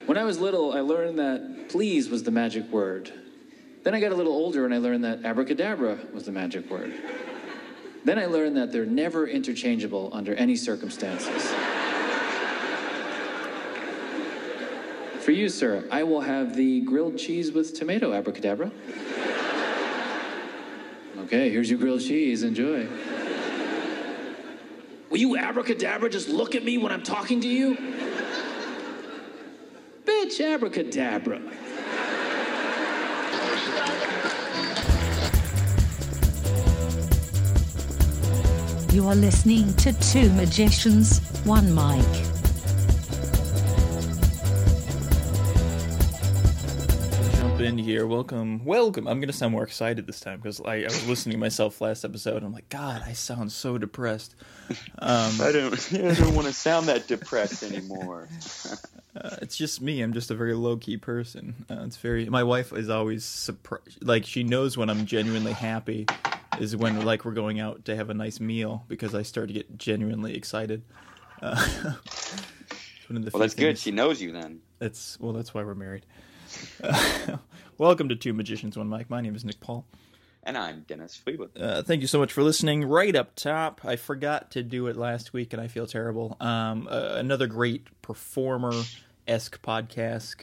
When I was little, I learned that please was the magic word. Then I got a little older and I learned that abracadabra was the magic word. Then I learned that they're never interchangeable under any circumstances. For you, sir, I will have the grilled cheese with tomato abracadabra. Okay, here's your grilled cheese. Enjoy. Will you abracadabra just look at me when I'm talking to you? Bitch, abracadabra. You are listening to Two Magicians, One Mic. Jump in here. Welcome. I'm going to sound more excited this time because I was listening to myself last episode and I'm like, God, I sound so depressed. I don't want to sound that depressed anymore. It's just me. I'm just a very low-key person. My wife is always surprised. Like, she knows when I'm genuinely happy is when, like, we're going out to have a nice meal because I start to get genuinely excited. Well, that's good. She knows you then. That's why we're married. Welcome to Two Magicians, One Mic. My name is Nick Paul. And I'm Dennis Fleetwood. Thank you so much for listening. Right up top, I forgot to do it last week, and I feel terrible. Another great performer-esque podcast.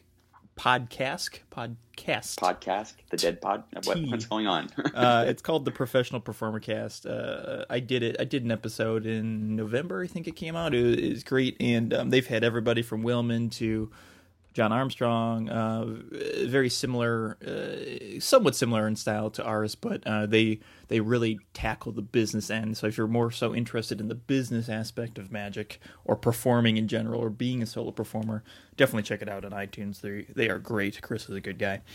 The Dead Pod? What's going on? It's called the Professional Performer Cast. I did an episode in November, I think it came out. It was great, and they've had everybody from Willman to John Armstrong, very similar, somewhat similar in style to ours, but they really tackle the business end. So if you're more so interested in the business aspect of magic or performing in general or being a solo performer, definitely check it out on iTunes. They are great. Chris is a good guy.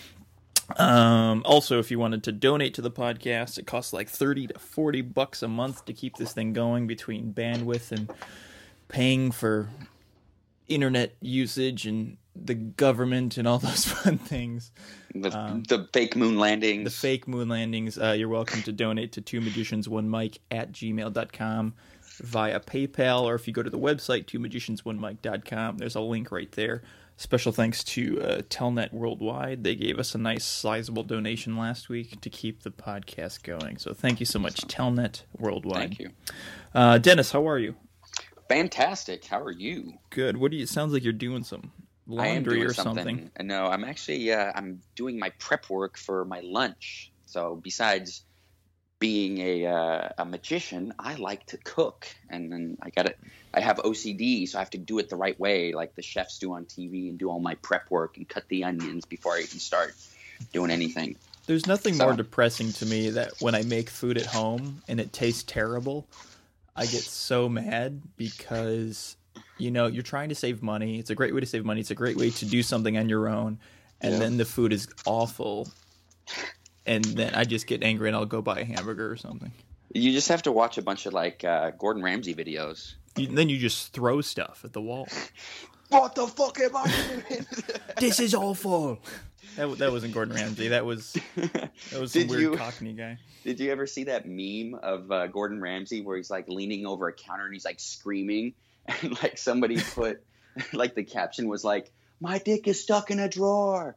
Also, if you wanted to donate to the podcast, it costs like $30 to $40 a month to keep this thing going between bandwidth and paying for internet usage and the government and all those fun things. The fake moon landings. The fake moon landings. You're welcome to donate to twomagiciansonemike@gmail.com via PayPal, or if you go to the website, twomagiciansonemike.com, there's a link right there. Special thanks to Telnet Worldwide. They gave us a nice sizable donation last week to keep the podcast going. So thank you so much, Telnet Worldwide. Thank you. Dennis, how are you? Fantastic. How are you? Good. Sounds like you're doing some laundry or something. No, I'm actually I'm doing my prep work for my lunch. So besides being a magician, I like to cook, and then I have OCD, so I have to do it the right way, like the chefs do on TV, and do all my prep work and cut the onions before I even start doing anything. There's nothing more depressing to me that when I make food at home and it tastes terrible, I get so mad because, you're trying to save money. It's a great way to save money. It's a great way to do something on your own. And then the food is awful. And then I just get angry and I'll go buy a hamburger or something. You just have to watch a bunch of Gordon Ramsay videos. Then you just throw stuff at the wall. What the fuck am I doing? This is awful. That wasn't Gordon Ramsay. That was some weird Cockney guy. Did you ever see that meme of Gordon Ramsay where he's leaning over a counter and he's screaming, and somebody put the caption was "My dick is stuck in a drawer."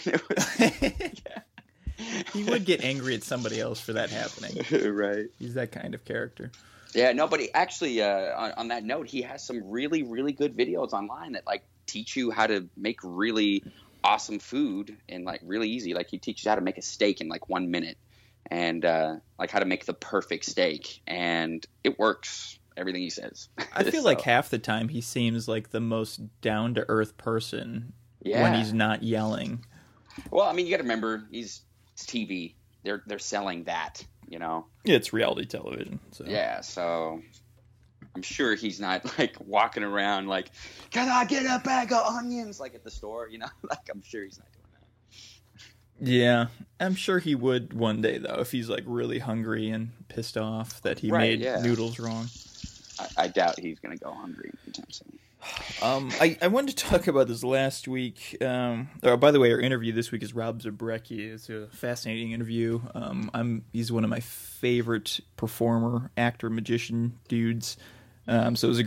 He would get angry at somebody else for that happening. Right. He's that kind of character. Yeah, no, but he actually, on that note, he has some really, really good videos online that teach you how to make really awesome food and really easy. He teaches you how to make a steak in 1 minute, and how to make the perfect steak, and it works. Everything he says. I feel like half the time he seems like the most down to earth person when he's not yelling. Well, I mean, you got to remember it's TV. They're selling that, Yeah, it's reality television. So. Yeah, so I'm sure he's not walking around can I get a bag of onions at the store, I'm sure he's not doing that. Yeah, I'm sure he would one day though if he's really hungry and pissed off that he made noodles wrong. I doubt he's going to go hungry anytime soon. I wanted to talk about this last week. By the way, our interview this week is Rob Zabrecki. It's a fascinating interview. He's one of my favorite performer, actor, magician dudes. So it was a great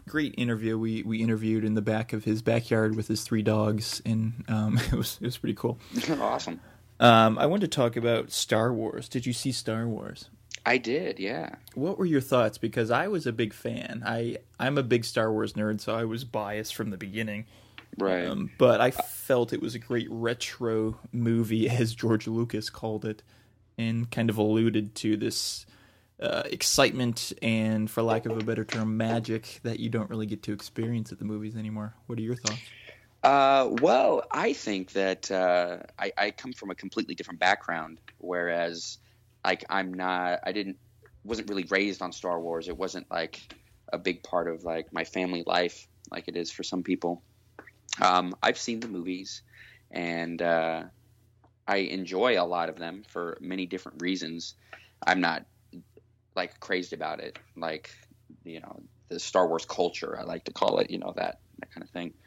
great interview. We interviewed in the back of his backyard with his 3 dogs, and it was pretty cool. Awesome. I wanted to talk about Star Wars. Did you see Star Wars? I did, yeah. What were your thoughts? Because I was a big fan. I'm a big Star Wars nerd, so I was biased from the beginning. Right. But I felt it was a great retro movie, as George Lucas called it, and kind of alluded to this excitement and, for lack of a better term, magic that you don't really get to experience at the movies anymore. What are your thoughts? Well, I think that I come from a completely different background, whereas like wasn't really raised on Star Wars. It wasn't like a big part of like my family life like it is for some people. I've seen the movies, and I enjoy a lot of them for many different reasons. I'm not like crazed about it, like, you know, the Star Wars culture, I like to call it, you know, that kind of thing.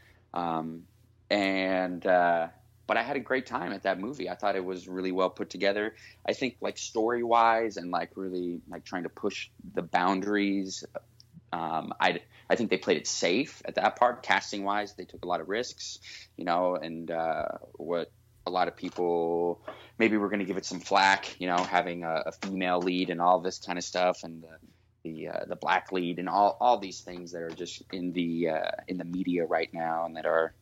But I had a great time at that movie. I thought it was really well put together. I think like story wise and like really like trying to push the boundaries. I think they played it safe at that part. Casting wise, they took a lot of risks, you know, and what a lot of people maybe were going to give it some flack, you know, having a female lead and all this kind of stuff, and the black lead and all these things that are just in the media right now and that are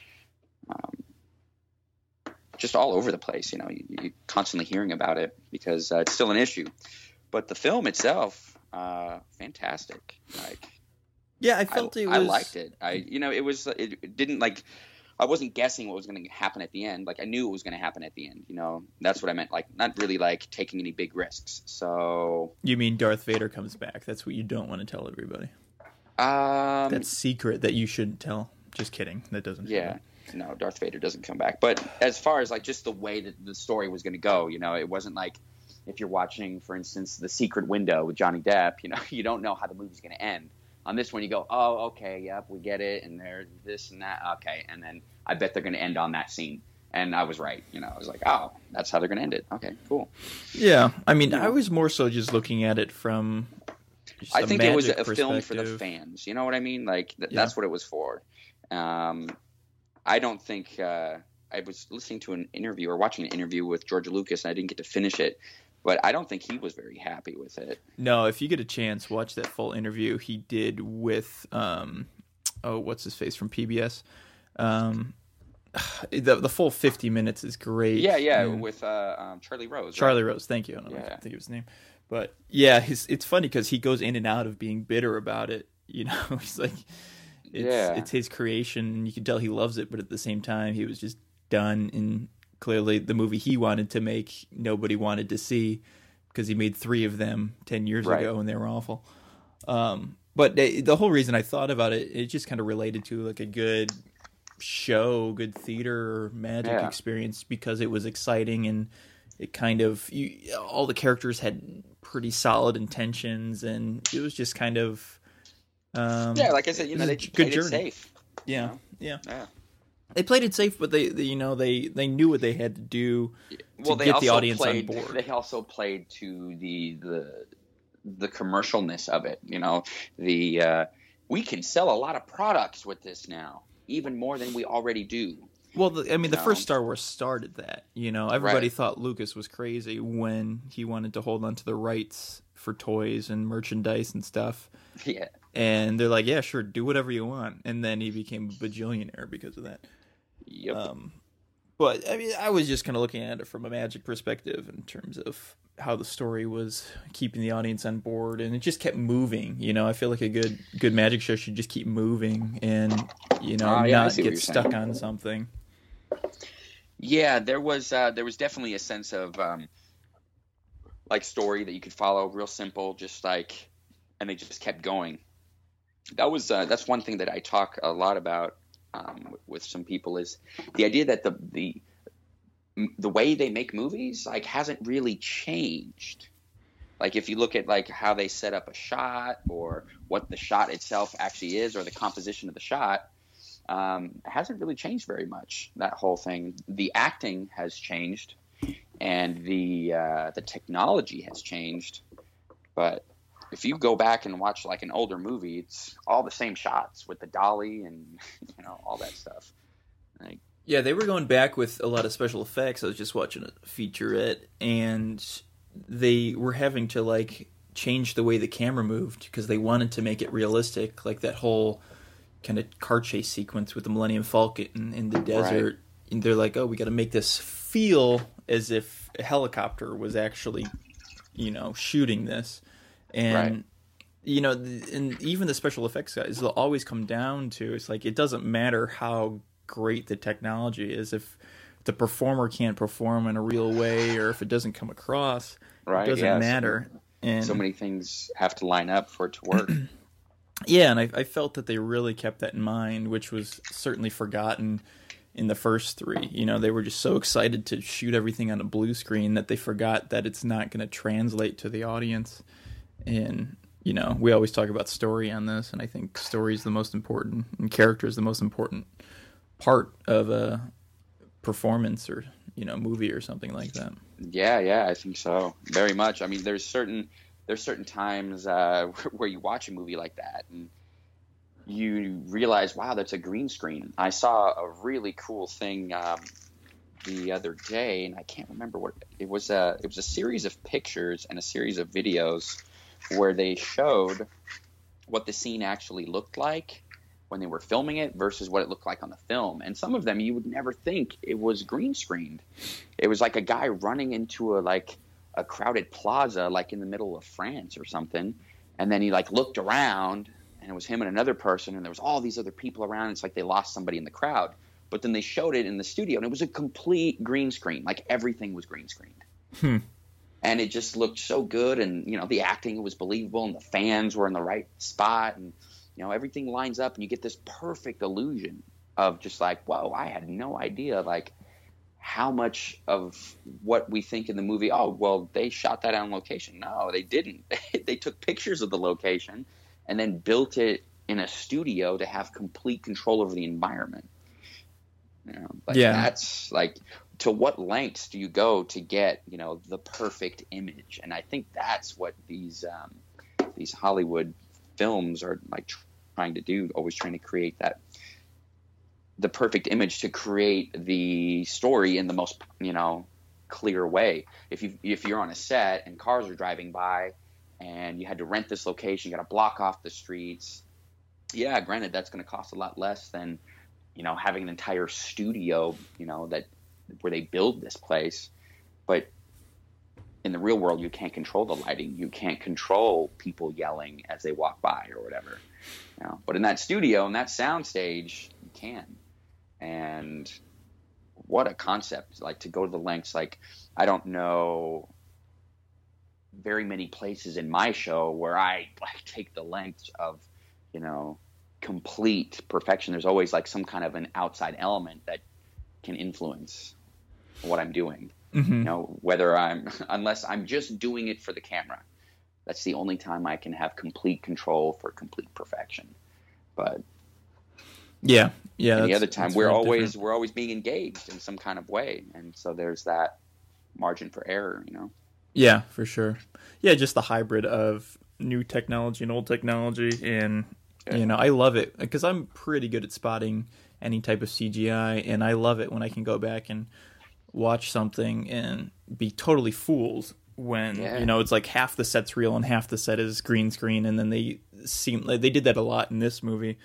just all over the place. You know, you're constantly hearing about it because it's still an issue. But the film itself, fantastic. Like, yeah, I felt it was. I liked it. It didn't like. I wasn't guessing what was going to happen at the end. Like, I knew it was going to happen at the end. You know, that's what I meant. Like, not really like taking any big risks. So. You mean Darth Vader comes back? That's what you don't want to tell everybody. That's secret that you shouldn't tell. Just kidding. That doesn't. Yeah. No, Darth Vader doesn't come back. But as far as like just the way that the story was going to go, you know, it wasn't like if you're watching, for instance, The Secret Window with Johnny Depp. You know, you don't know how the movie's going to end. On this one, you go, oh, okay, yep, we get it, and there's this and that, okay, and then I bet they're going to end on that scene. And I was right. You know, I was like, oh, that's how they're going to end it. Okay, cool. Yeah, I mean, I was more so just looking at it from just I think it was a film for the perspective. fans. You know what I mean? Like, that's what it was for. I don't think I was listening to an interview or watching an interview with George Lucas, and I didn't get to finish it. But I don't think he was very happy with it. No, if you get a chance, watch that full interview he did with, what's his face from PBS. The full 50 minutes is great. Yeah, with Charlie Rose. Charlie Rose, thank you. I don't know if I think of his name. But yeah, it's funny because he goes in and out of being bitter about it. You know, he's like, it's his creation, and you can tell he loves it, but at the same time, he was just done. And clearly, the movie he wanted to make, nobody wanted to see because he made 3 of them 10 years ago, and they were awful. But the whole reason I thought about it, it just kind of related to like a good show, good theater, magic experience because it was exciting and it kind of all the characters had pretty solid intentions, and it was just kind of like I said, you know, they played it safe. Yeah. They played it safe, but they knew what they had to do to get the audience on board. They also played to the commercialness of it. You know, we can sell a lot of products with this now, even more than we already do. Well, the first Star Wars started that. You know, everybody thought Lucas was crazy when he wanted to hold on to the rights for toys and merchandise and stuff. Yeah. And they're like, yeah, sure, do whatever you want. And then he became a bajillionaire because of that. Yep. But I mean, I was just kind of looking at it from a magic perspective in terms of how the story was keeping the audience on board, and it just kept moving. You know, I feel like a good magic show should just keep moving and not get stuck on something. Yeah, there was definitely a sense of like story that you could follow, real simple, just like, and they just kept going. That's one thing that I talk a lot about with some people is the idea that the way they make movies like hasn't really changed. Like if you look at like how they set up a shot or what the shot itself actually is or the composition of the shot, it hasn't really changed very much. That whole thing, the acting has changed, and the technology has changed, but if you go back and watch like an older movie, it's all the same shots with the dolly and all that stuff. Like, yeah, they were going back with a lot of special effects. I was just watching a featurette, and they were having to like change the way the camera moved because they wanted to make it realistic, like that whole kind of car chase sequence with the Millennium Falcon in the desert. Right. And they're like, oh, we got to make this feel as if a helicopter was actually, shooting this. And, and even the special effects guys, they'll always come down to, it's like, it doesn't matter how great the technology is. If the performer can't perform in a real way, or if it doesn't come across, it doesn't matter. So many things have to line up for it to work. Yeah, and I felt that they really kept that in mind, which was certainly forgotten in the first three. They were just so excited to shoot everything on a blue screen that they forgot that it's not going to translate to the audience. And, we always talk about story on this, and I think story is the most important, and character is the most important part of a performance or, movie or something like that. Yeah, I think so. Very much. I mean, there's certain times where you watch a movie like that and you realize, wow, that's a green screen. I saw a really cool thing the other day, and I can't remember what it was. It was a series of pictures and a series of videos where they showed what the scene actually looked like when they were filming it versus what it looked like on the film. And some of them you would never think it was green screened. It was like a guy running into a crowded plaza, like in the middle of France or something. And then he looked around, and it was him and another person, and there was all these other people around. It's like they lost somebody in the crowd. But then they showed it in the studio, and it was a complete green screen. Like everything was green screened. And it just looked so good, and the acting was believable, and the fans were in the right spot, and everything lines up, and you get this perfect illusion of just like, whoa, I had no idea how much of what we think in the movie, oh, well, they shot that on location. No, they didn't. They took pictures of the location and then built it in a studio to have complete control over the environment. That's to what lengths do you go to get, the perfect image? And I think that's what these Hollywood films are trying to do, always trying to create the perfect image to create the story in the most, clear way. If you're on a set and cars are driving by and you had to rent this location, you got to block off the streets. Yeah, granted, that's going to cost a lot less than, having an entire studio, where they build this place. But in the real world, you can't control the lighting. You can't control people yelling as they walk by or whatever. But in that studio, in that sound stage, you can. And what a concept, to go to the lengths. I don't know very many places in my show where I take the lengths of, complete perfection. There's always some kind of an outside element that can influence what I'm doing. Mm-hmm. Whether unless I'm just doing it for the camera, that's the only time I can have complete control for complete perfection. But yeah. Any other time, we're always being engaged in some kind of way, and so there's that margin for error. Yeah, for sure. Yeah, just the hybrid of new technology and old technology, and I love it because I'm pretty good at spotting any type of CGI, and I love it when I can go back and watch something and be totally fooled when it's like half the set's real and half the set is green screen, and then they did that a lot in this movie.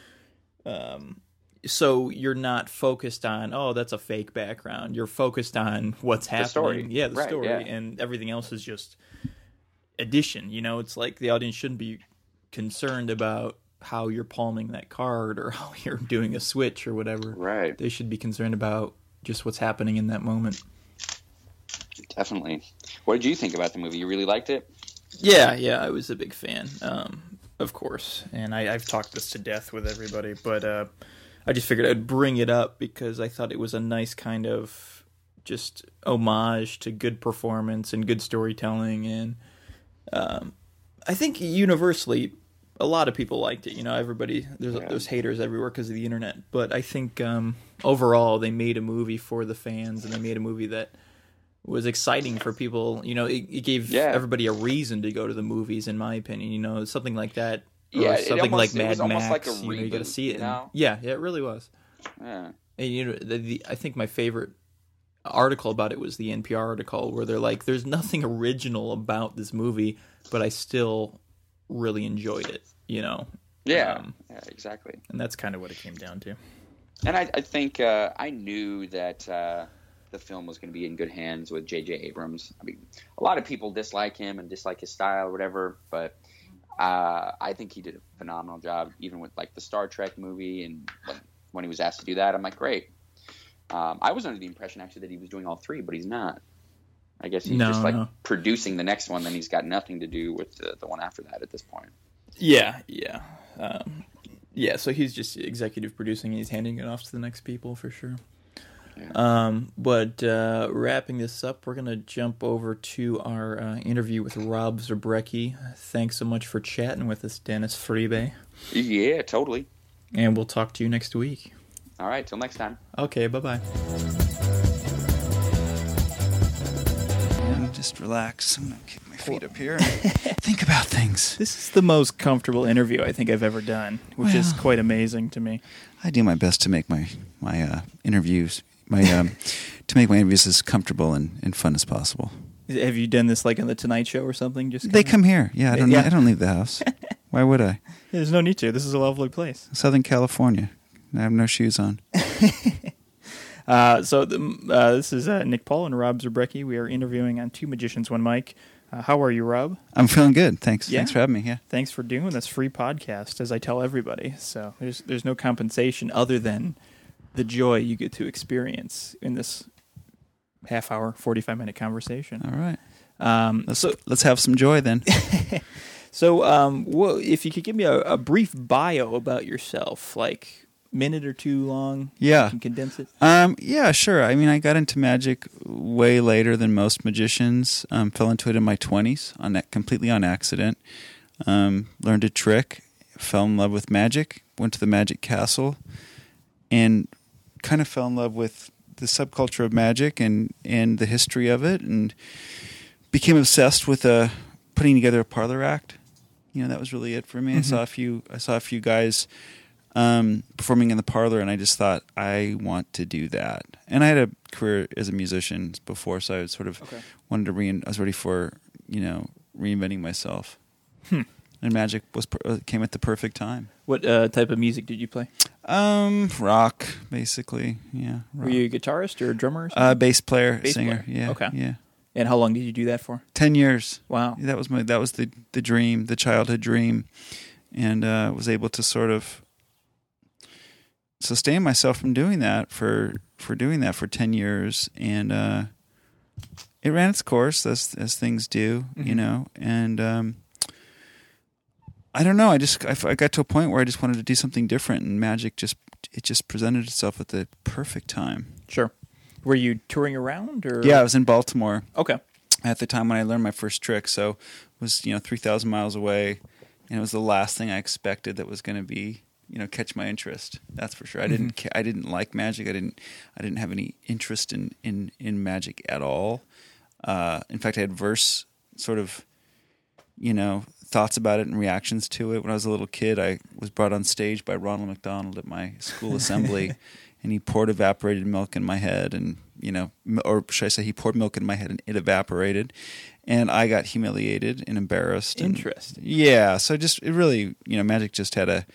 So you're not focused on, oh, that's a fake background. You're focused on what's happening. Story. Yeah, the story, and everything else is just addition. It's like the audience shouldn't be concerned about how you're palming that card or how you're doing a switch or whatever. Right. They should be concerned about just what's happening in that moment. Definitely. What did you think about the movie? You really liked it? Yeah, I was a big fan, of course. And I've talked this to death with everybody, but I just figured I'd bring it up because I thought it was a nice kind of just homage to good performance and good storytelling. And I think universally, a lot of people liked it. Everybody, there's haters everywhere because of the internet. But I think overall, they made a movie for the fans, and they made a movie that was exciting for people. You know, it gave everybody a reason to go to the movies, in my opinion. You know, something like that. Or something like Mad Max. Like a you know, you got to see it. You know? Yeah, it really was. Yeah. And you know, I think my favorite article about it was the NPR article where they're like, "There's nothing original about this movie, but I still really enjoyed it." You know. Yeah. Yeah. Exactly. And that's kind of what it came down to. And I think I knew that the film was going to be in good hands with J.J. Abrams. I mean, a lot of people dislike him and dislike his style or whatever, but I think he did a phenomenal job, even with like the Star Trek movie. And when he was asked to do that, I'm like, great. I was under the impression actually that he was doing all three, but he's not. I guess he's just producing the next one. Then he's got nothing to do with the one after that at this point. Yeah. So he's just executive producing and he's handing it off to the next people for sure. Yeah. But wrapping this up, we're going to jump over to our interview with Rob Zabrecky. Thanks so much for chatting with us, Dennis Friebe. Yeah, totally. And we'll talk to you next week. All right, till next time. Okay, bye-bye. And just relax. I'm going to kick my feet up here and think about things. This is the most comfortable interview I think I've ever done, which is quite amazing to me. I do my best to make my interviews to make my interviews as comfortable and fun as possible. Have you done this like on the Tonight Show or something? They come here. Yeah, I don't leave the house. Why would I? There's no need to. This is a lovely place. Southern California. I have no shoes on. This is Nick Paul and Rob Zabrecky. We are interviewing on Two Magicians, One Mic. How are you, Rob? I'm feeling good. Thanks. Yeah. Thanks for having me. Yeah. Thanks for doing this free podcast, as I tell everybody. So there's no compensation other than the joy you get to experience in this half-hour, 45-minute conversation. All right. Let's have some joy then. So, if you could give me a brief bio about yourself, like minute or two long, yeah, you can condense it. Yeah, sure. I mean, I got into magic way later than most magicians. Fell into it in my 20s completely on accident. Learned a trick, fell in love with magic, went to the Magic Castle, and kind of fell in love with the subculture of magic and the history of it, and became obsessed with putting together a parlor act. You know, that was really it for me. Mm-hmm. I saw a few guys performing in the parlor, and I just thought, I want to do that. And I had a career as a musician before, so I was sort of wanted to I was ready for, reinventing myself. And magic came at the perfect time. What type of music did you play? Rock, basically. Yeah. Rock. Were you a guitarist or a drummer? Or something? Bass player, singer. Yeah. Okay. Yeah. And how long did you do that for? 10 years. Wow. That was the dream, the childhood dream, and was able to sort of sustain myself from doing that for 10 years, and it ran its course as things do, and I don't know. I got to a point where I just wanted to do something different, and magic just presented itself at the perfect time. Sure. Were you touring around, or? Yeah, I was in Baltimore. Okay. At the time when I learned my first trick, so it was 3,000 miles away, and it was the last thing I expected that was going to be catch my interest. That's for sure. I didn't like magic. I didn't have any interest in magic at all. In fact, I had verse sort of thoughts about it and reactions to it. When I was a little kid, I was brought on stage by Ronald McDonald at my school assembly, and he poured evaporated milk in my head, and or should I say, he poured milk in my head and it evaporated, and I got humiliated and embarrassed. Interesting. Yeah, so it really, magic just had a,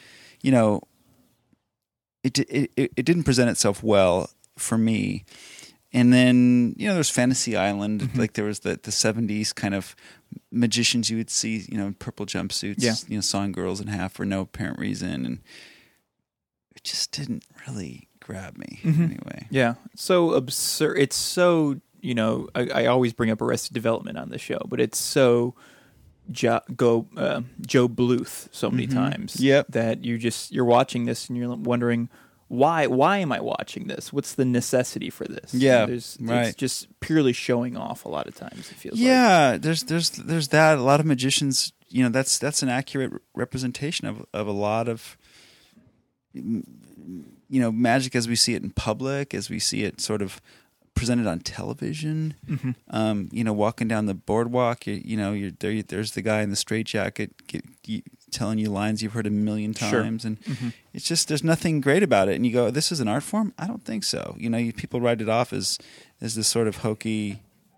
it didn't present itself well for me. And then, there's Fantasy Island, mm-hmm. like there was the 70s kind of magicians you would see, in purple jumpsuits, sawing girls in half for no apparent reason. And it just didn't really grab me anyway. Yeah. So absurd. It's so, I always bring up Arrested Development on the show, but it's so Joe Bluth so many times that you're watching this and you're wondering, why am I watching this? What's the necessity for this? Yeah, right. It's just purely showing off a lot of times, it feels like. Yeah, there's that. A lot of magicians, that's an accurate representation of a lot of, magic as we see it in public, as we see it sort of presented on television. Walking down the boardwalk, you're there. There's the guy in the straitjacket telling you lines you've heard a million times, and it's just there's nothing great about it. And you go, "This is an art form?" I don't think so. People write it off as this sort of hokey,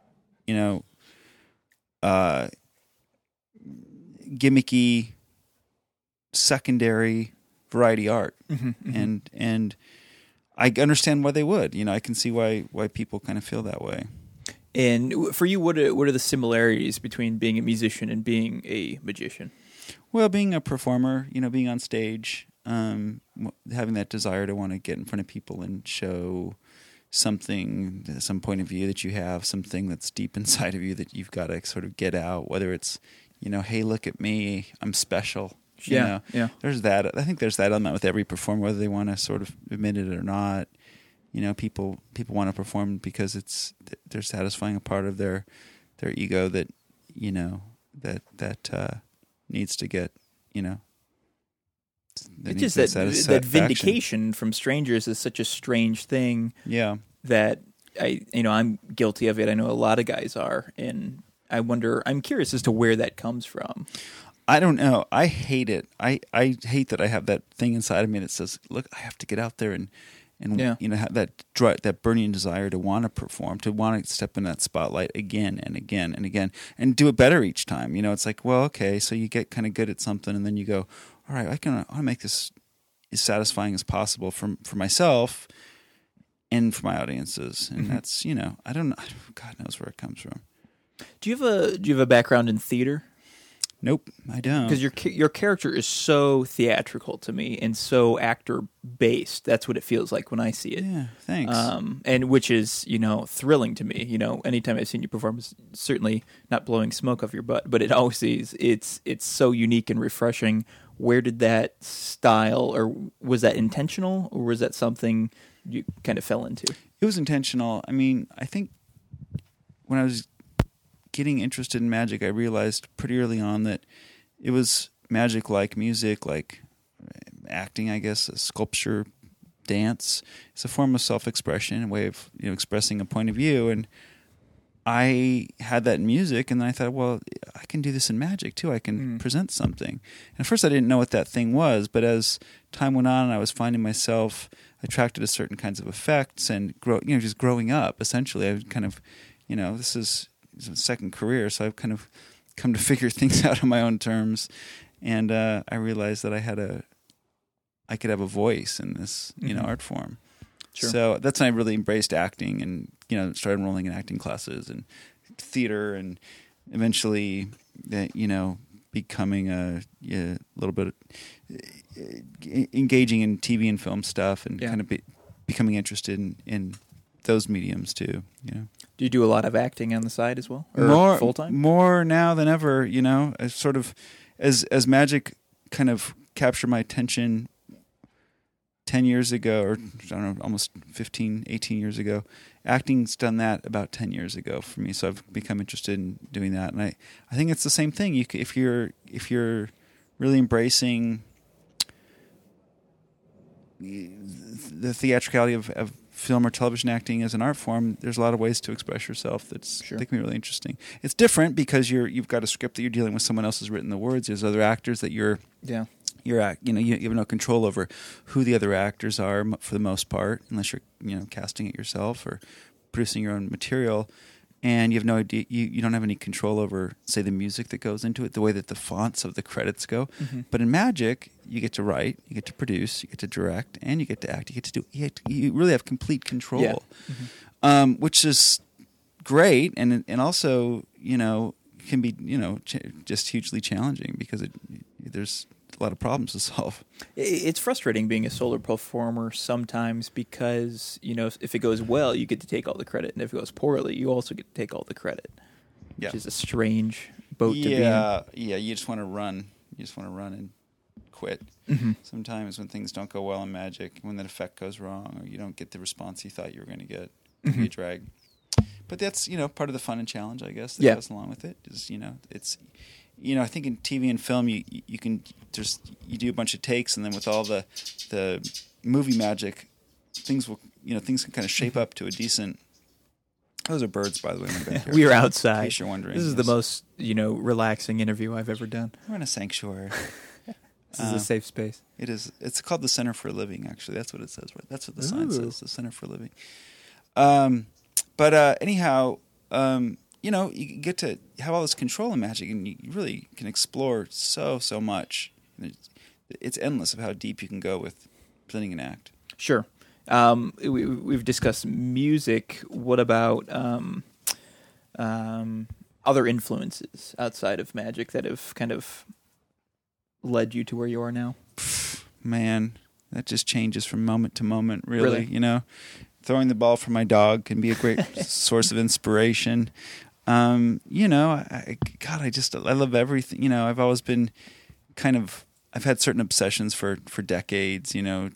gimmicky, secondary variety art, and I understand why they would. I can see why people kind of feel that way. And for you, what are the similarities between being a musician and being a magician? Well, being a performer, being on stage, having that desire to want to get in front of people and show something, some point of view that you have, something that's deep inside of you that you've got to sort of get out, whether it's, hey, look at me, I'm special. Yeah. There's that. I think there's that element with every performer, whether they want to sort of admit it or not. People want to perform because they're satisfying a part of their ego that that needs to get It's just that vindication from strangers is such a strange thing. Yeah, that I'm guilty of it. I know a lot of guys are, and I'm curious as to where that comes from. I don't know. I hate it. I hate that I have that thing inside of me that says, "Look, I have to get out there and have that burning desire to want to perform, to want to step in that spotlight again and again and again, and do it better each time." It's like, well, okay, so you get kind of good at something, and then you go, "All right, I want to make this as satisfying as possible for myself and for my audiences." And that's I don't know. God knows where it comes from. Do you have a background in theater? Nope, I don't. Because your character is so theatrical to me and so actor based. That's what it feels like when I see it. Yeah, thanks. And which is thrilling to me. Anytime I've seen you perform, it's certainly not blowing smoke off your butt, but it always is. It's so unique and refreshing. Where did that style, or was that intentional, or was that something you kind of fell into? It was intentional. I mean, I think when I was getting interested in magic, I realized pretty early on that it was magic like music, like acting, I guess, sculpture, dance. It's a form of self-expression, a way of expressing a point of view. And I had that in music, and then I thought, well, I can do this in magic too. I can present something. And at first I didn't know what that thing was, but as time went on, I was finding myself attracted to certain kinds of effects and just growing up. Essentially, I kind of, this is a second career, so I've kind of come to figure things out on my own terms, and I realized that I could have a voice in this art form. Sure. So that's when I really embraced acting, and started enrolling in acting classes and theater, and eventually becoming a little bit engaging in TV and film stuff, and kind of becoming interested in those mediums too. Do you do a lot of acting on the side as well, or more full time? More now than ever. As sort of as magic kind of captured my attention 10 years ago, or I don't know, almost 15, 18 years ago. Acting's done that about 10 years ago for me, so I've become interested in doing that. And I think it's the same thing. If you're really embracing the theatricality of film or television acting as an art form, there's a lot of ways to express yourself that can be really interesting. It's different because you've got a script that you're dealing with, someone else has written the words. There's other actors that you have no control over who the other actors are for the most part, unless you're casting it yourself or producing your own material. And you have no idea. You don't have any control over, say, the music that goes into it, the way that the fonts of the credits go. Mm-hmm. But in magic, you get to write, you get to produce, you get to direct, and you get to act. You really have complete control, which is great, and also can be just hugely challenging because there's a lot of problems to solve. It's frustrating being a solo performer sometimes because, if it goes well, you get to take all the credit. And if it goes poorly, you also get to take all the credit. Yeah. Which is a strange boat to be in. Yeah, you just want to run. You just want to run and quit. Mm-hmm. Sometimes when things don't go well in magic, when that effect goes wrong or you don't get the response you thought you were going to get, you drag. But that's, part of the fun and challenge, I guess, that goes along with it. Is, it's... I think in TV and film you do a bunch of takes, and then with all the movie magic, things can kind of shape up to a decent Those are birds, by the way. In the backyard. We are In outside. case you're wondering. This is the most, relaxing interview I've ever done. We're in a sanctuary. This is a safe space. It is. It's called the Center for Living. Actually, that's what it says. Right? That's what the sign says. The Center for Living. But anyhow, you get to have all this control in magic, and you really can explore so much. It's endless of how deep you can go with presenting an act. Sure. We've discussed music. What about other influences outside of magic that have kind of led you to where you are now? Man, that just changes from moment to moment, really. Throwing the ball for my dog can be a great source of inspiration. I love everything. I've always been I've had certain obsessions for decades,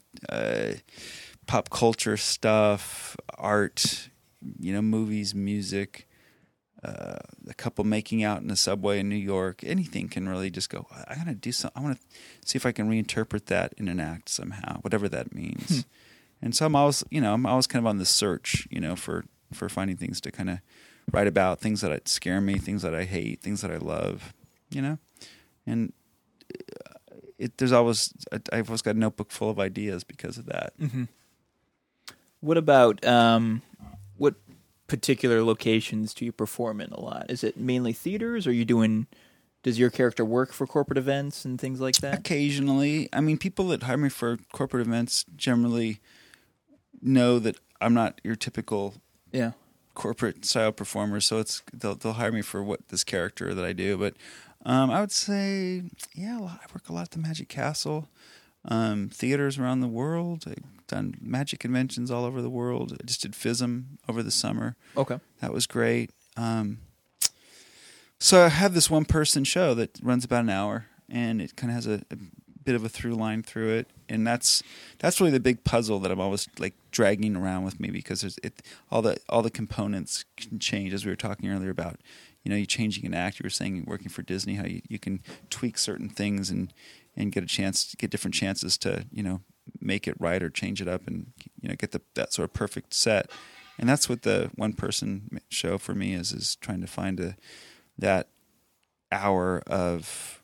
pop culture stuff, art, movies, music, a couple making out in a subway in New York. Anything can really just go, I got to do something. I want to see if I can reinterpret that in an act somehow, whatever that means. And so I'm always kind of on the search, for finding things to kind of write about, things that scare me, things that I hate, things that I love, and I've always got a notebook full of ideas because of that. Mm-hmm. What about what particular locations do you perform in a lot? Is it mainly theaters, or does your character work for corporate events and things like that? Occasionally. I mean, people that hire me for corporate events generally know that I'm not your typical corporate style performer, so they'll hire me for this character that I do. But I would say, I work a lot at the Magic Castle, theaters around the world. I've done magic conventions all over the world. I just did FISM over the summer. Okay. That was great. So I have this one-person show that runs about an hour, and it kind of has a bit of a through line through it, and that's really the big puzzle that I'm always like dragging around with me, because all the components can change, as we were talking earlier about. You changing an act. You were saying working for Disney, how you can tweak certain things and get different chances to make it right or change it up, and get that sort of perfect set. And that's what the one person show for me is trying to find that hour of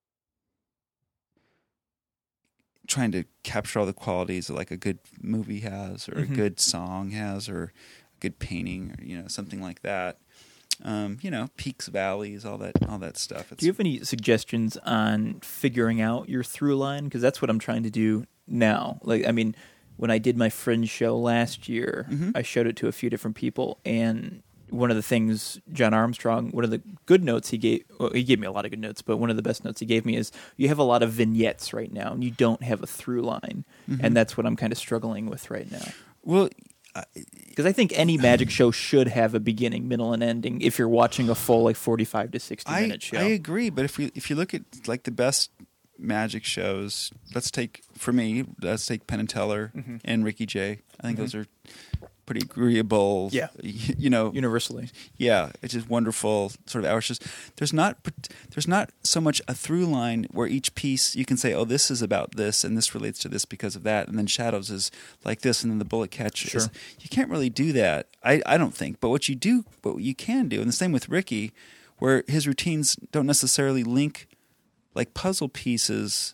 trying to capture all the qualities that like a good movie has, or a good song has, or a good painting, or something like that. Peaks, valleys, all that stuff. Do you have any suggestions on figuring out your through line? Because that's what I'm trying to do now. When I did my Fringe show last year, I showed it to a few different people, and one of the things John Armstrong, one of the good notes he gave me a lot of good notes, but one of the best notes he gave me is you have a lot of vignettes right now, and you don't have a through line, and that's what I'm kind of struggling with right now. Well, because I think any magic show should have a beginning, middle, and ending if you're watching a full 45 to 60 minute show. I agree, but if you look at like the best magic shows, let's take Penn and Teller and Ricky Jay. I think those are pretty agreeable. Yeah, universally. Yeah, it's just wonderful sort of hours. Just there's not so much a through line where each piece you can say, oh, this is about this and this relates to this because of that, and then Shadows is like this, and then the Bullet Catch is. You can't really do that. I don't think. But what you can do, and the same with Ricky, where his routines don't necessarily link like puzzle pieces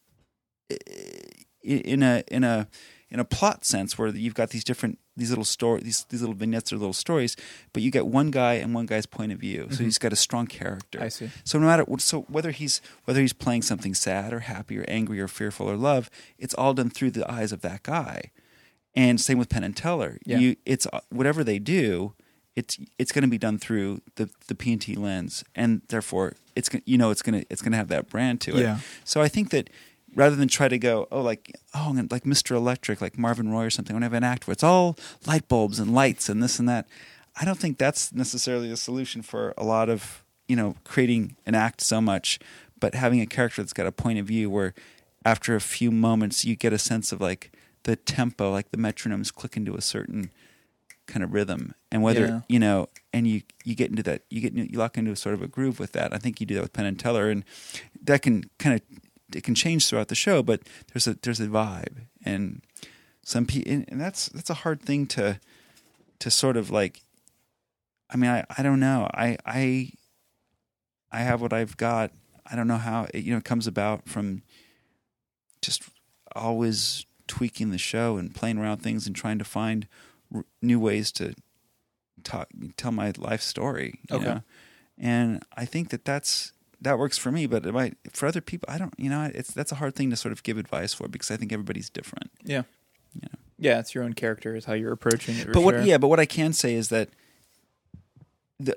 in a plot sense, where you've got these little stories, these little vignettes or little stories, but you get one guy and one guy's point of view. So he's got a strong character. I see. So whether he's playing something sad or happy or angry or fearful or love, it's all done through the eyes of that guy. And same with Penn and Teller. Yeah. It's whatever they do, it's going to be done through the P&T lens, and therefore it's going to have that brand to it. Yeah. So I think that rather than try to go, like Mr. Electric, like Marvin Roy or something, when I have an act where it's all light bulbs and lights and this and that, I don't think that's necessarily a solution for a lot of, creating an act so much, but having a character that's got a point of view where after a few moments you get a sense of like the tempo, like the metronomes click into a certain kind of rhythm, and whether and you get into that, you lock into a sort of a groove with that. I think you do that with Penn and Teller, and that can it can change throughout the show, but there's a vibe, and some people, and that's a hard thing to sort of like I mean, I don't know. I have what I've got. I don't know how it comes about from just always tweaking the show and playing around things and trying to find new ways to tell my life story. You know? And I think that works for me, but for other people, I don't. That's a hard thing to sort of give advice for because I think everybody's different. Yeah. Yeah, it's your own character, is how you're approaching it. But what I can say is that the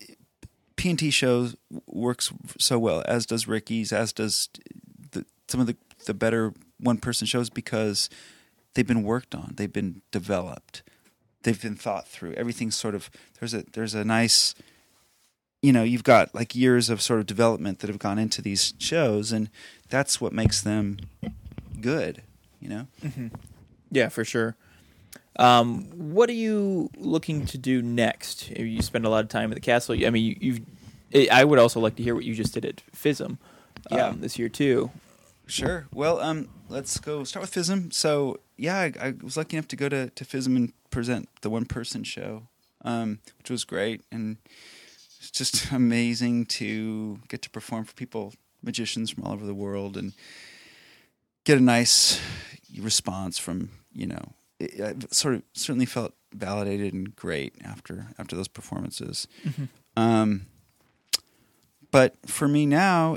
P&T shows works so well, as does Ricky's, as does some of the better one-person shows, because they've been worked on, they've been developed, they've been thought through. Everything's sort of there's a nice, you've got like years of sort of development that have gone into these shows, and that's what makes them good. Mm-hmm. Yeah, for sure. What are you looking to do next? You spend a lot of time at the castle. I mean, I would also like to hear what you just did at FISM this year too. Sure. Well, let's go start with FISM. So, yeah, I was lucky enough to go to FISM and present the one-person show, which was great. And it's just amazing to get to perform for people, magicians from all over the world, and get a nice response from, I sort of certainly felt validated and great after those performances. Mm-hmm. But for me now,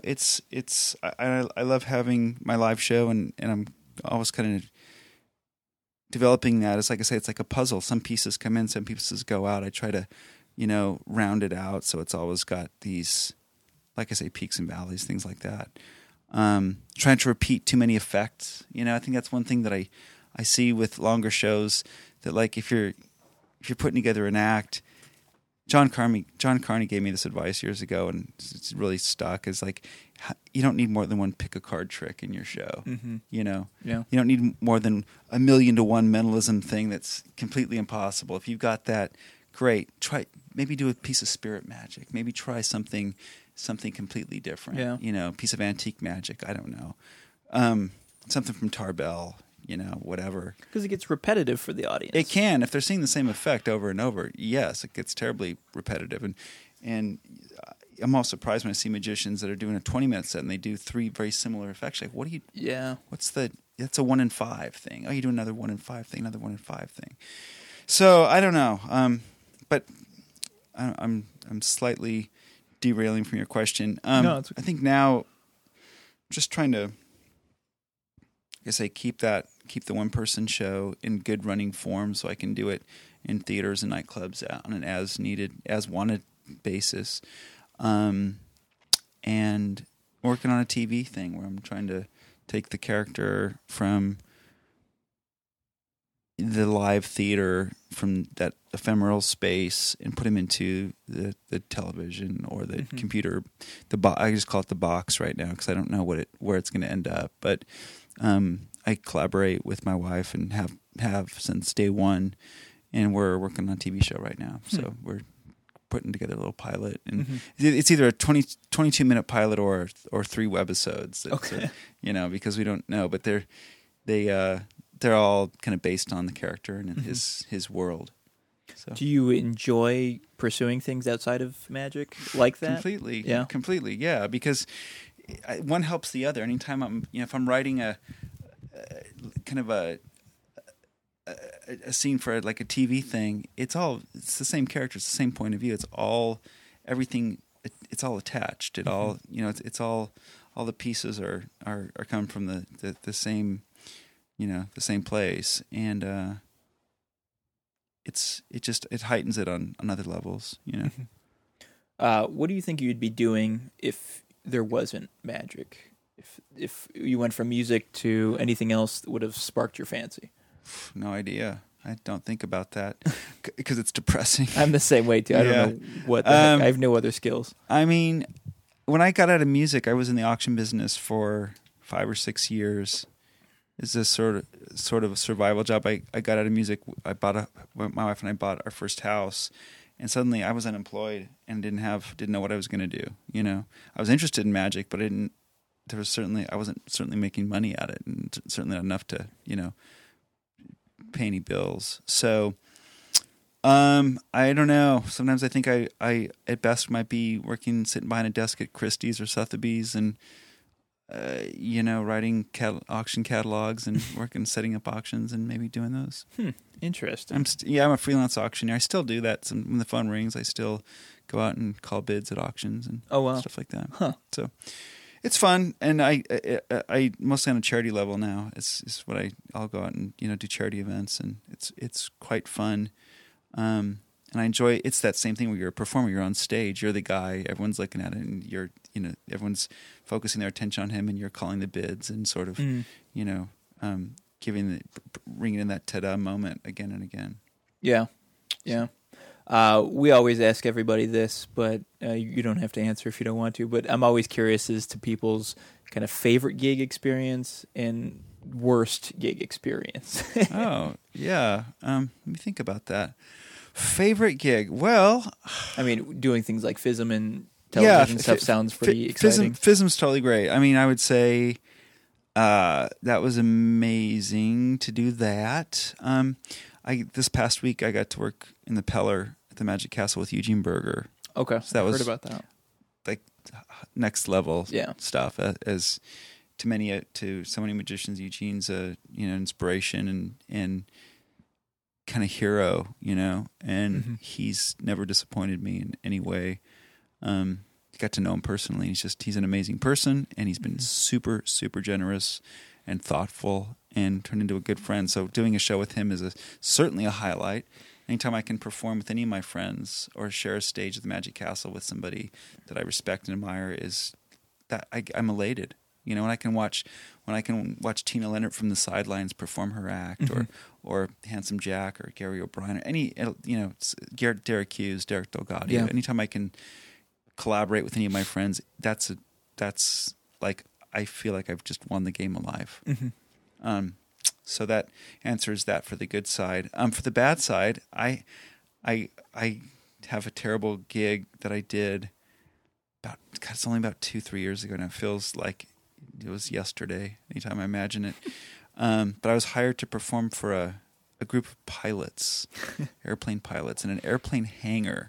I love having my live show, and I'm always kind of developing that. It's like I say, it's like a puzzle. Some pieces come in, some pieces go out. I try to, round it out so it's always got these, like I say, peaks and valleys, things like that. Trying to repeat too many effects. I think that's one thing that I see with longer shows, that like if you're putting together an act, John Carney gave me this advice years ago, and it's really stuck. Is like, you don't need more than one pick a card trick in your show. Mm-hmm. Yeah. You don't need more than 1,000,000 to 1 mentalism thing that's completely impossible. If you've got that, great. Maybe do a piece of spirit magic. Maybe try something completely different. Yeah. Piece of antique magic. I don't know. Something from Tarbell. Whatever. Because it gets repetitive for the audience. It can. If they're seeing the same effect over and over, yes, it gets terribly repetitive. And I'm all surprised when I see magicians that are doing a 20-minute set and they do 3 very similar effects. Like, what do you... Yeah. That's a 1 in 5 thing. Oh, you do another 1 in 5 thing, another 1 in 5 thing. So, I don't know. But I'm slightly derailing from your question. No, it's okay. I think now, just trying to... I say keep the one-person show in good running form, so I can do it in theaters and nightclubs on an as needed, as wanted basis, and working on a TV thing where I'm trying to take the character from the live theater, from that ephemeral space, and put him into the television or the mm-hmm. computer. I just call it the box right now because I don't know where it's going to end up, but. I collaborate with my wife and have since day one, and we're working on a TV show right now. So we're putting together a little pilot, and mm-hmm. it's either a 22-minute pilot or 3 webisodes. Okay. Because we don't know, but they're all kind of based on the character and mm-hmm. his world. So. Do you enjoy pursuing things outside of magic like that? Completely. Yeah. Completely. Yeah. Because one helps the other. Anytime I'm, if I'm writing a kind of a scene for like a TV thing, it's the same character, it's the same point of view. It's all everything. It's all attached. It all it's all the pieces are coming from the same the same place, and it heightens it on other levels. What do you think you'd be doing if there wasn't magic? If you went from music to anything else that would have sparked your fancy? No idea. I don't think about that because it's depressing. I'm the same way too. I don't know what the heck. I have no other skills. I mean, when I got out of music, I was in the auction business for 5 or 6 years. It's a sort of a survival job. I got out of music. My wife and I bought our first house, and suddenly I was unemployed and didn't know what I was going to do. I was interested in magic, but I wasn't certainly making money at it, and certainly not enough to pay any bills. So I don't know. Sometimes I think I at best might be sitting behind a desk at Christie's or Sotheby's and, writing auction catalogs and setting up auctions and maybe doing those. Interesting. I'm a freelance auctioneer. I still do that. When the phone rings, I still go out and call bids at auctions and stuff like that. Huh. So it's fun, and I mostly on a charity level now. It's what I'll go out and do charity events, and it's quite fun. And I enjoy. It's that same thing where you're a performer. You're on stage. You're the guy. Everyone's looking at it, and everyone's focusing their attention on him, and you're calling the bids and sort of ringing in that ta-da moment again and again. Yeah. We always ask everybody this, but you don't have to answer if you don't want to. But I'm always curious as to people's kind of favorite gig experience and worst gig experience. Oh, yeah. Let me think about that. Favorite gig? Well, I mean, doing things like FISM and television stuff sounds pretty exciting. FISM's totally great. I mean, I would say that was amazing to do that. This past week I got to work in the Peller at the Magic Castle with Eugene Berger. Okay, so that was heard about that. Like next level stuff. As to so many magicians, Eugene's a inspiration and kind of hero, and he's never disappointed me in any way. Got to know him personally. He's an amazing person, and he's been super, super generous and thoughtful and turned into a good friend. So doing a show with him is certainly a highlight. Anytime I can perform with any of my friends or share a stage at the Magic Castle with somebody that I respect and admire is that I'm elated. When I can watch Tina Leonard from the sidelines perform her act, or Handsome Jack, or Gary O'Brien, or any Derek Hughes, Derek Delgado. Yeah. Anytime I can collaborate with any of my friends, that's like I feel like I've just won the game alive. So that answers that for the good side. For the bad side, I have a terrible gig that I did it's only about 2-3 years ago now. It feels like it was yesterday, anytime I imagine it. But I was hired to perform for a group of pilots, airplane pilots, in an airplane hangar,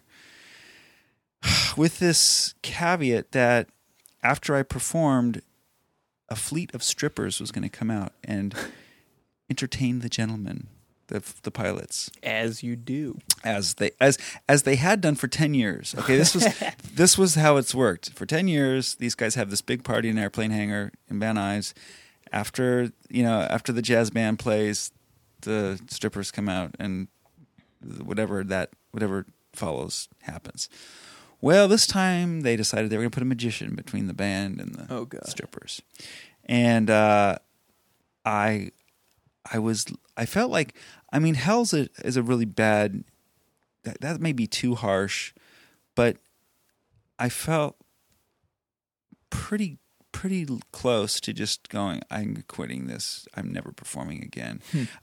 with this caveat that after I performed, a fleet of strippers was going to come out and entertain the gentlemen, the pilots, as you do, as they had done for 10 years. Okay, this was how it's worked for 10 years. These guys have this big party in an airplane hangar in Van Nuys. After the jazz band plays, the strippers come out, and whatever follows happens. Well, this time they decided they were going to put a magician between the band and the strippers, and I felt like, I mean, hell's is a really bad. That may be too harsh, but I felt pretty close to just going, I'm quitting this. I'm never performing again.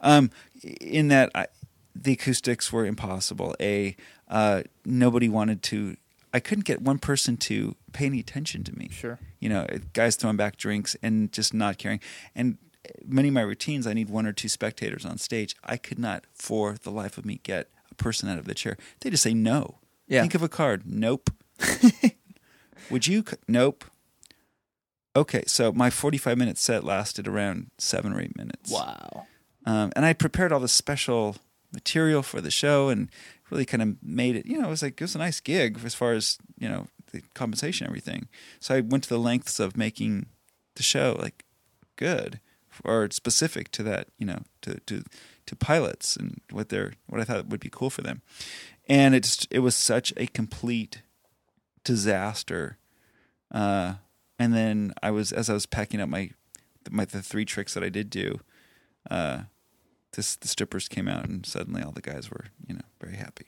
In that the acoustics were impossible. Nobody wanted to. I couldn't get one person to pay any attention to me. Sure. Guys throwing back drinks and just not caring. And many of my routines, I need 1 or 2 spectators on stage. I could not, for the life of me, get a person out of the chair. They just say no. Yeah. Think of a card. Nope. Would you? Nope. Okay, so my 45-minute set lasted around 7 or 8 minutes. Wow. And I prepared all this special material for the show and really kind of made it, it was a nice gig as far as, the compensation and everything. So I went to the lengths of making the show good or specific to that, to pilots and what I thought would be cool for them. And it was such a complete disaster. And then as I was packing up the 3 tricks that I did do, the strippers came out, and suddenly all the guys were, very happy.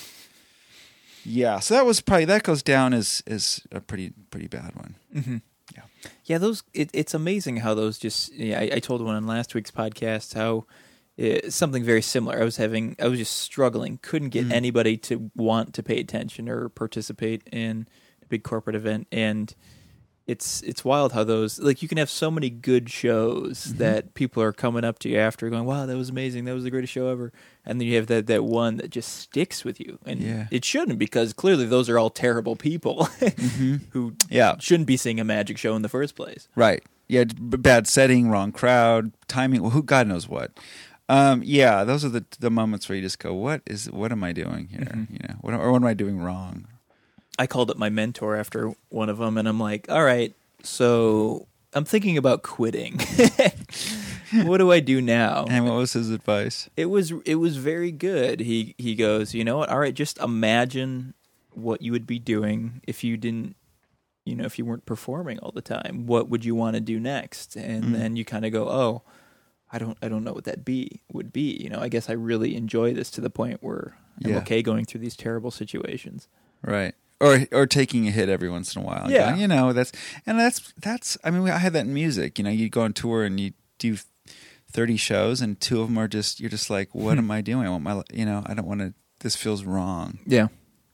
Yeah, so that goes down as a pretty bad one. Mm-hmm. Yeah. Yeah, those it's amazing how those just. Yeah, I told one on last week's podcast how something very similar. I was just struggling, couldn't get anybody to want to pay attention or participate in a big corporate event, and it's wild how those, like, you can have so many good shows that people are coming up to you after going, wow, that was amazing, that was the greatest show ever, and then you have that one that just sticks with you, and it shouldn't, because clearly those are all terrible people who shouldn't be seeing a magic show in the first place. Right. Yeah, bad setting, wrong crowd, timing, well, who God knows what. Those are the moments where you just go, what am I doing here? You know, what am I doing wrong? I called up my mentor after one of them, and I'm like, all right, so I'm thinking about quitting. What do I do now? And what was his advice? It was very good. He goes, you know what? All right, just imagine what you would be doing if you didn't, you know, if you weren't performing all the time. What would you want to do next? And then you kind of go, oh, I don't know what that would be. You know, I guess I really enjoy this to the point where I'm okay going through these terrible situations. Right. Or taking a hit every once in a while. Yeah. Going, you know, that's I mean, I had that in music. You know, you go on tour and you do 30 shows and 2 of them are just, you're just like, what am I doing? I want my, you know, I don't want to, this feels wrong. Yeah.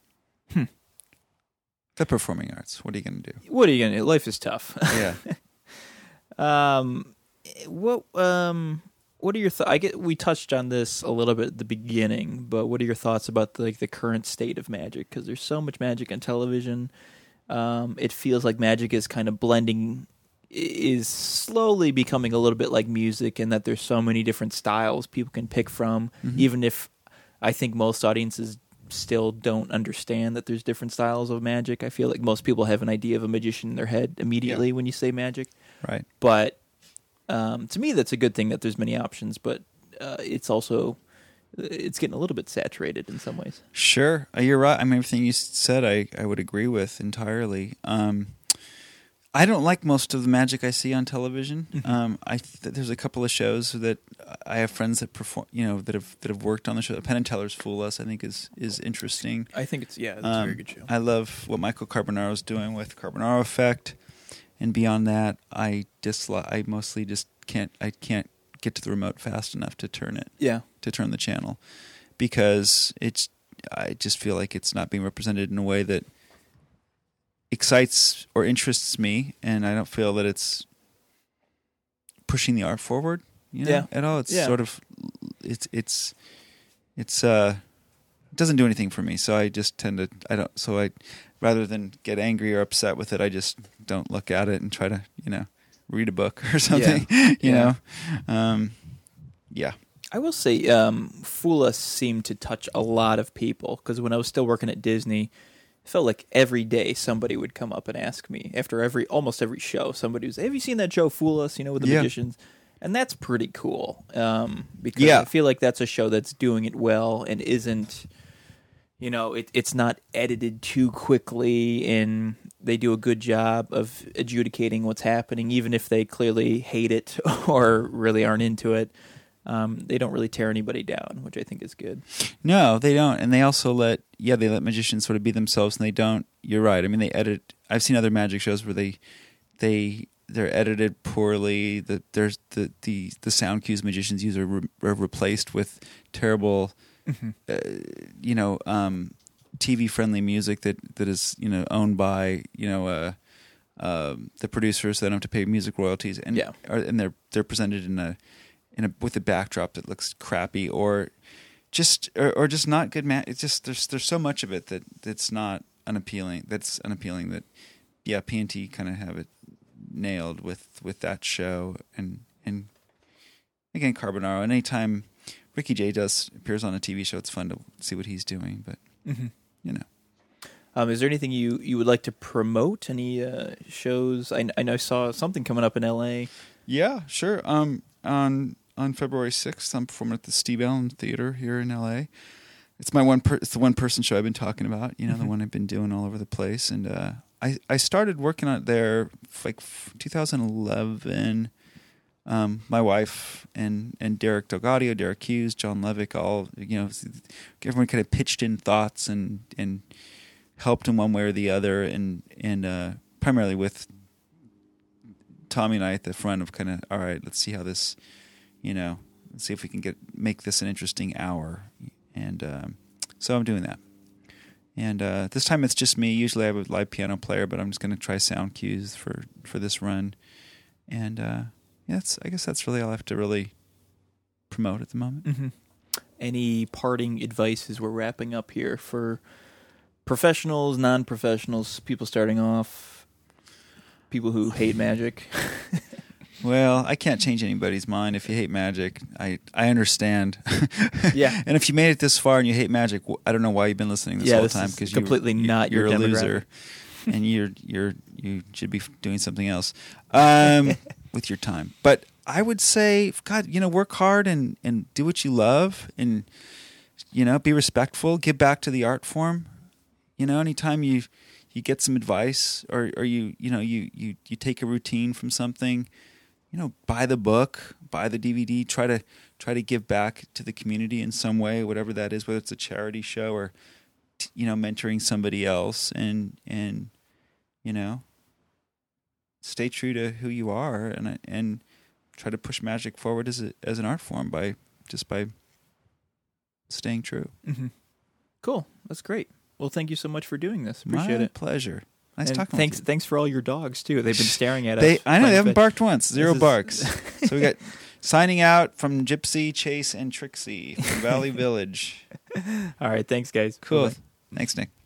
The performing arts. What are you going to do? What are you going to do? Life is tough. Yeah. What are your thoughts? We touched on this a little bit at the beginning, but what are your thoughts about the current state of magic? Because there's so much magic on television. It feels like magic is kind of blending, is slowly becoming a little bit like music, in that there's so many different styles people can pick from, even if I think most audiences still don't understand that there's different styles of magic. I feel like most people have an idea of a magician in their head immediately when you say magic. Right. But to me, that's a good thing that there's many options, but it's also, it's getting a little bit saturated in some ways. Sure. You're right. I mean, everything you said, I would agree with entirely. I don't like most of the magic I see on television. There's a couple of shows that I have friends that perform, you know, that have worked on the show. Penn and Teller's Fool Us, I think, is interesting. I think it's a very good show. I love what Michael Carbonaro's doing with Carbonaro Effect. And beyond that, I mostly just can't get to the remote fast enough to turn it. Yeah. To turn the channel, because I just feel like it's not being represented in a way that excites or interests me, and I don't feel that it's pushing the art forward, you know, at all. It's sort of it doesn't do anything for me. So I just tend to rather than get angry or upset with it, I just don't look at it and try to, you know, read a book or something. You know. I will say, Fool Us seemed to touch a lot of people, because when I was still working at Disney, it felt like every day somebody would come up and ask me after almost every show. Somebody was, "Have you seen that show Fool Us? You know, with the magicians?" And that's pretty cool, because I feel like that's a show that's doing it well and isn't, you know, it's not edited too quickly, and they do a good job of adjudicating what's happening, even if they clearly hate it or really aren't into it. They don't really tear anybody down, which I think is good. No, they don't. And they also let magicians sort of be themselves, and they don't. You're right. I mean, they edit. I've seen other magic shows where they're edited poorly. The sound cues magicians use are replaced with terrible, TV friendly music that is, you know, owned by, you know, the producers. So they don't have to pay music royalties, and they're presented in a with a backdrop that looks crappy or just not good. It's just there's so much of it that's not unappealing. That's unappealing. That P&T kind of have it nailed with that show, and again Carbonaro. And anytime Ricky Jay appears on a TV show, it's fun to see what he's doing. But you know. Is there anything you would like to promote? Any shows? I know I saw something coming up in L.A. Yeah, sure. On February 6th, I'm performing at the Steve Allen Theater here in L.A. It's my it's the one-person show I've been talking about, you know, the one I've been doing all over the place. And I started working on it there like 2011. My wife and Derek Delgadio, Derek Hughes, John Levick, all, you know, everyone kind of pitched in thoughts and helped in one way or the other, and primarily with Tommy and I at the front of kind of, all right, let's see how this, you know, let's see if we can make this an interesting hour. And so I'm doing that. And this time it's just me. Usually I have a live piano player, but I'm just going to try sound cues for this run. And I guess that's really all I have to really promote at the moment. Mm-hmm. Any parting advice as we're wrapping up here for professionals, non-professionals, people starting off, people who hate magic? Well, I can't change anybody's mind. If you hate magic, I understand. Yeah. And if you made it this far and you hate magic, I don't know why you've been listening this whole time, because completely not you're your a demographic. loser, and you should be doing something else with your time. But I would say, God, work hard and do what you love, and be respectful. Give back to the art form. Anytime you get some advice, or you take a routine from something. Buy the book, buy the DVD, try to give back to the community in some way, whatever that is, whether it's a charity show or, mentoring somebody else, and stay true to who you are, and try to push magic forward as an art form by staying true. Mm-hmm. Cool. That's great. Well, thank you so much for doing this. Appreciate My it. pleasure. Nice And talking with you. thanks for all your dogs too. They've been staring at us. I know they haven't But barked once. Zero is- barks. So we got signing out from Gypsy, Chase, and Trixie from Valley Village. All right. Thanks, guys. Cool. Bye-bye. Thanks, Nick.